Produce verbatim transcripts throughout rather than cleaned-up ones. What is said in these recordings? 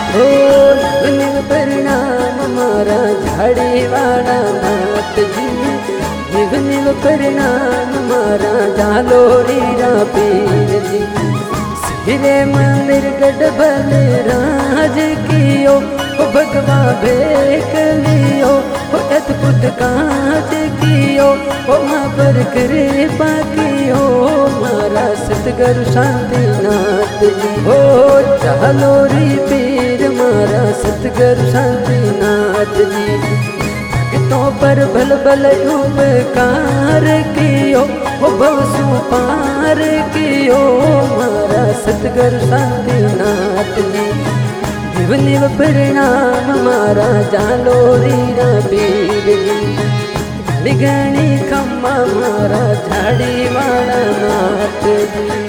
हो निव परिणाम मारा झाड़ी वाला नाथ जी। निव निव परिणाम मारा जालोरी रा पीर जी। सिरे मंदिर गढ़ बल राज कियो भगवा भेख लियो अद्भुत काज कियो माँ पर कृपा कियो मारा सतगुरु शांतिनाथ जी। हो जालोरी पीर मारा सतगुरु शांतिनाथ जी। भक्तों पर भल भल उपकार कियो भव सु पार कियो मारा सतगुरु शांतिनाथ जी। निव निव परिणाम मारा जालोरी रा पीर जी। घड़ी घड़ी खम्मा मारा झाड़ी वाला नाथ जी।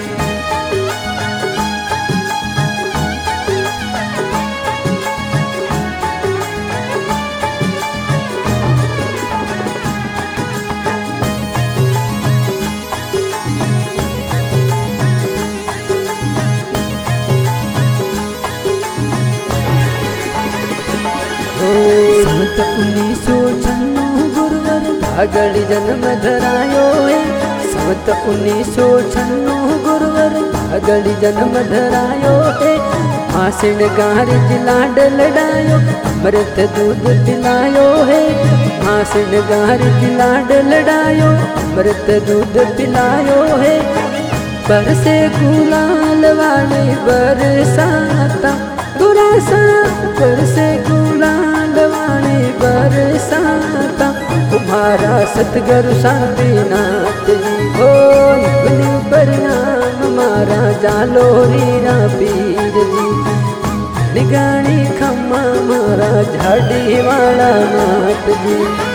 संत उन्नीस सौ छन्नू गुरुवर भागड़ी जन्म धरायो है। संत उन्नीस सौ छन्नू गुरुवर भागड़ी जन्म धरायो है। आसिन गार लाड लड़ायो अमृत दूध पिलायो है। आसिन गार लाड लड़ायो अमृत दूध पिलायो है। बरसे गुलाल वाली बरसाता गुरासा बरसे गुलाल वाली बरसाता तुम्हारा सतगुरु शांतिनाथ जी। हो निव परिणाम मारा जालोरी रा पीर जी। निगानी खम्मा मारा झाड़ी वाला नाथ जी।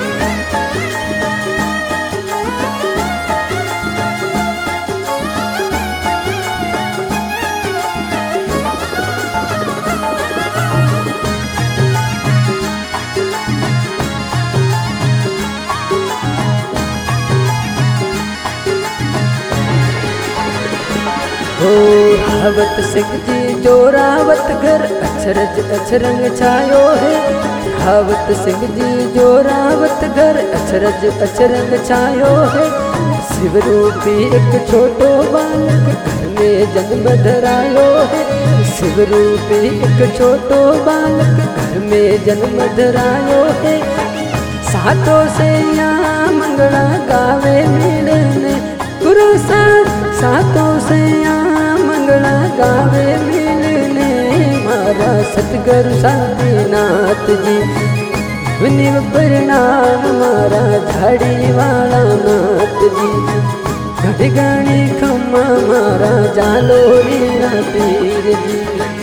हो रावत सिंह जी जोरावत घर अक्षरज अक्षरंग छायो है। रावत सिंह जी जोरावत घर अक्षरज अक्षरंग छायो है। शिव रूपी एक छोटो बालक घर में जन्म धरायो है। शिव रूपी एक छोटो बालक घर में जन्म धरायो है। सातों से यहाँ मंगला गावे मिलने गुरु सातों से यहाँ मंगला गावे मिलने मारा सतगुरु शांतिनाथ जी। निव परिणाम मारा झाड़ी वाला नाथ जी। घड़ी घड़ी खम्मा मारा जालोरी रा पीर जी।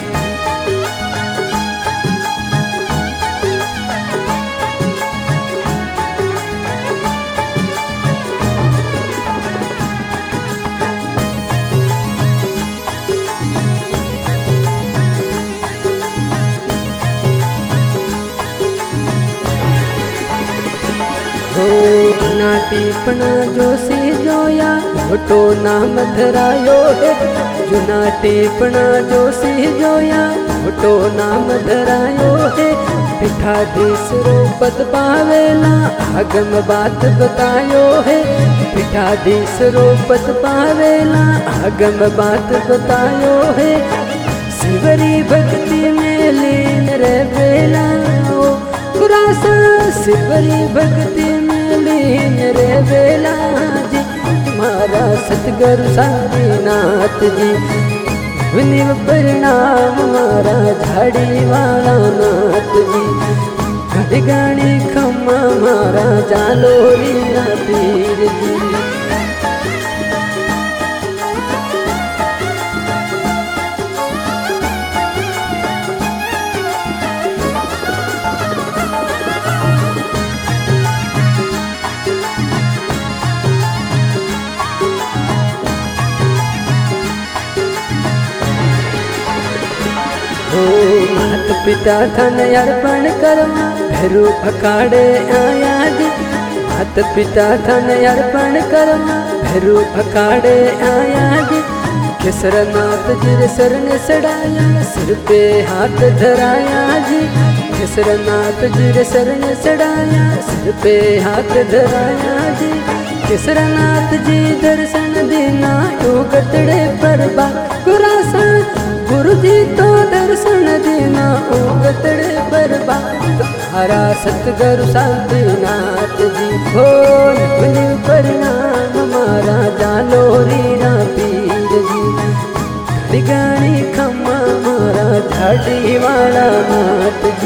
हो टीपना जोशी जोया मोटो नाम धरायो है। जुना टीपना जोशी जोया मोटो नाम धरायो है। पीठाधीश रो पद पावेला आगम बात बतायो है। पीठाधीश रो पद पावेला आगम बात बतायो है। शिवरी भक्ति में लीन रहेला गुरासा शिवरी भक्ति में लीन रहेला जी। तुम्हारा सतगुरु शांतिनाथ जी। निव परिणाम मारा झाड़ी वाला नाथ जी। घड़ी घड़ी खम्मा मारा जालोरी रा पीर जी। हो मात पिता धन अर्पण करवा भैरू अखाड़े आया जी। मात पिता धन अर्पण करवा भैरू अखाड़े आया जी। केसरनाथ जी रे सर ने चढ़ाया, सिर पे हाथ धराया जी। केसरनाथ जी रे सर ने चढ़ाया, सिर पे हाथ धराया जी। केसरनाथ जी दर्शन देना यो गतड़े पर बा गुरासा, गुरु जी तो दर्शन देना ओ गतड़े पर बा। तुम्हारा सतगुरु शांतिनाथ जी हो निपुण परिणाम हमारा जालोरी रा पीर जी। गानी खम्मा मारा झाड़ी वाला नाथ जी।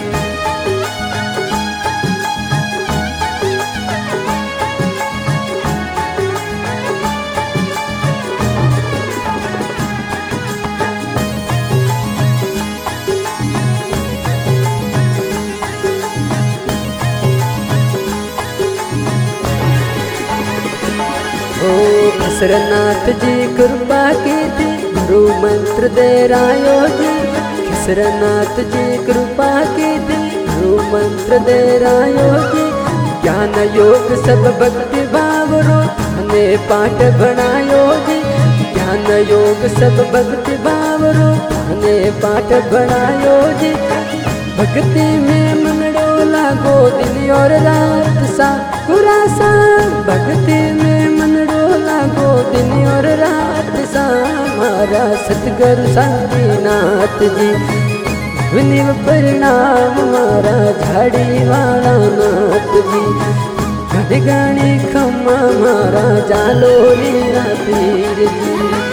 ओ केसरनाथ जी कृपा की थी, गुरु मंत्र दे रायो जी। केसरनाथ जी कृपा की थी, गुरु मंत्र दे रायो जी। ज्ञान योग सब भक्ति भाव रो थाने पाठ बनायो जी। ज्ञान योग सब भक्ति भाव रो थाने पाठ बनायो जी। भक्ति में मन डोला गो दिन और रात सा गुरासा। भक्ति में मन डोला गो दिन और रात सा हमारा सतगुरु शांतिनाथ जी। विनिव परिणाम हमारा झाड़ी वाला नाथ जी। घड़ी गाड़ी खम्मा हमारा जालोरी रा पीर जी।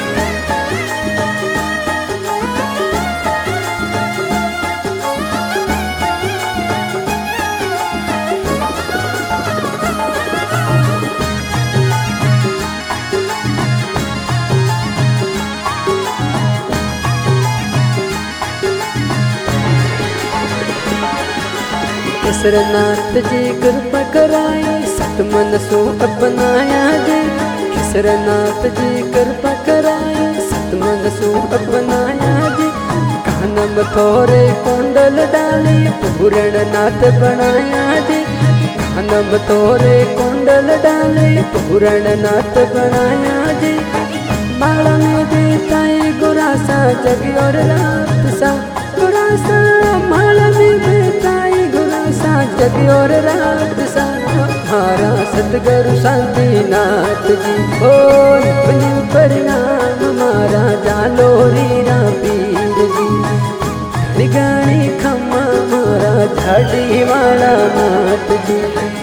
केसरनाथ जी कृपा कराई, सतमन सो अपनाया जी। केसरनाथ जी कृपा कराई, सतमन सो अपनाया जी। कानम थोरे कुंडल डाली पूर्ण नाथ बनाया जी। कानम थोरे कुंडल डाली पूर्ण नाथ बनाया जी। माला में बेताई गुरासा जगी और रात सा गुरासा। माला में बेताई जगी और रात सा हमारा सतगुरु शांतिनाथ जी हो निपुण परिणाम हमारा जालोरी रा पीर जी। गानी खम्मा हमारा झाड़ी वाला नाथ जी।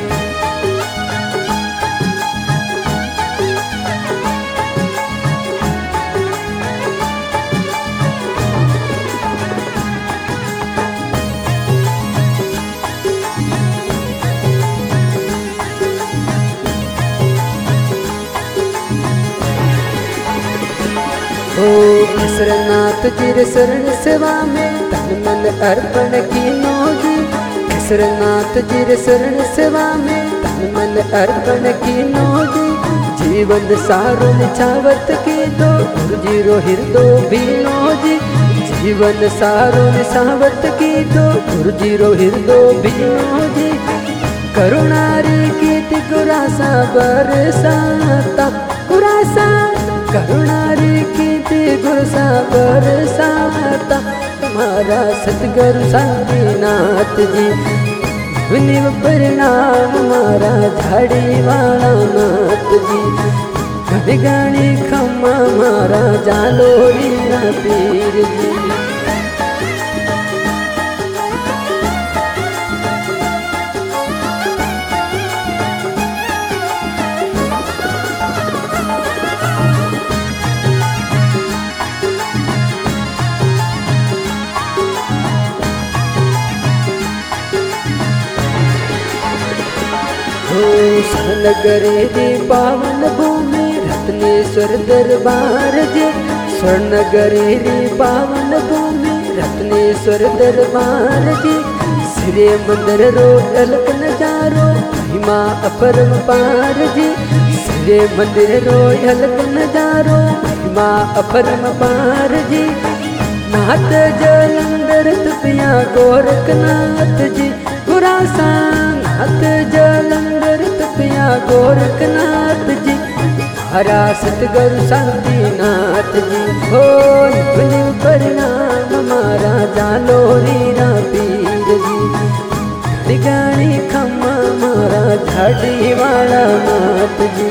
ओ केसरनाथ जी रे शरण सेवा में तन मन अर्पण कीनो जी। केसरनाथ जी रे शरण सेवा में तन मन अर्पण कीनो जी। जीवन सारो निछावत की दो गुरु जी रो हृदय बीनो जी। जीवन सारो निछावत की दो गुरु जी रो हृदय बीनो जी। करुणारी कीर्ति गुरासा बरसाता गुरासा। करुणारी कीर्ति गुरसा बरसाता हमारा सतगुरु शांतिनाथ जी। विनिव परिणाम हमारा झाड़ी वाला नाथ जी। घड़ी गाड़ी खम्मा हमारा जालोरी रा पीर जी। नगरे दी पावन भूमि रत्नेश्वर दरबार जी। स्वर्णगरे दी पावन भूमि रत्नेश्वर दरबार जी। श्री मंदिर रो अलग नजारो महिमा अपरंपार जी। श्री मंदिर रो अलग नजारो महिमा अपरंपार जी। नाथ जलंधर तुपिया गोरखनाथ जी गुरासा। नाथ जलंधर तुपिया गोरखनाथ जी हरा सतगुरु शांतिनाथ जी हो निपनि परिणाम मारा जालो रीरा पीर जी गानी खम्मा मारा झाड़ी वाला नाथ जी।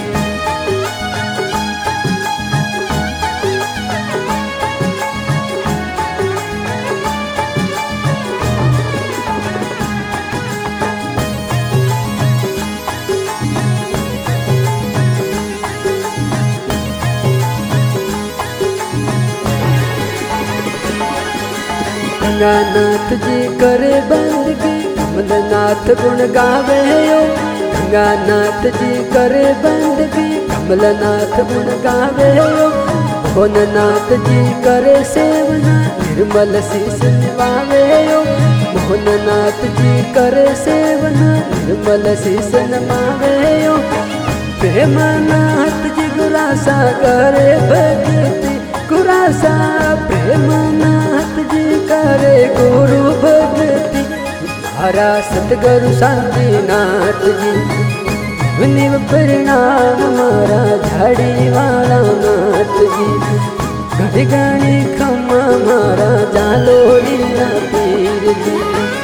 गंगानाथ जी करे बंदगी कमलनाथ गुण गावे हो। गंगानाथ जी करे बंदगी कमलनाथ गुण गावे हो। भोननाथ जी करे सेवना निर्मल शीस निभावे हो। मोहननाथ जी करे सेवना निर्मल शीस नमावे हो। प्रेमनाथ जी गुरासा करे भक्ति गुरासा प्रेमनाथ जी करे गुरु भक्ति हरा सतगुरु शांतिनाथ जी निव परिणाम मारा झाड़ी वाला नाथ जी घड़ी घड़ी खम्मा मारा जालो रीरा पीर जी।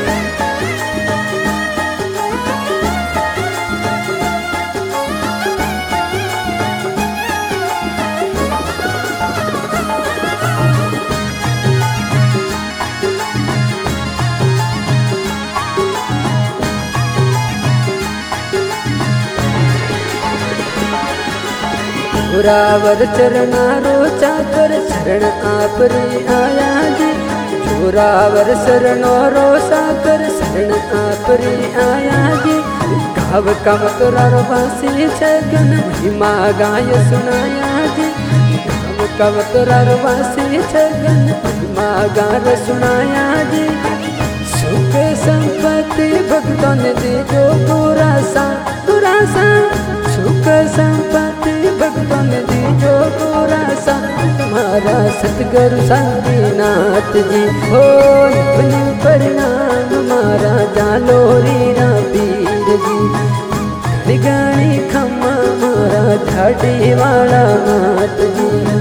जोरावर चरणारो चाकर शरण आपरी आया जी। जोरावर शरणो रो साकर शरण आपरी आया जी। गाव कमतरारो वासी छगन महिमा गाय सुनाया जी। गाव कमतरारो वासी छगन महिमा गाय सुनाया जी। सुख संपत्ति भक्तों ने दी जो गुरासा गुरासा सुख संपत्ति भक्तों ने दी जो गुरासा तुम्हारा सतगुरु शांतिनाथ जी हो निपनि परिणाम मारा जालो रीरा पीर जी गानी खम्मा मारा झाड़ी वाला नाथ जी।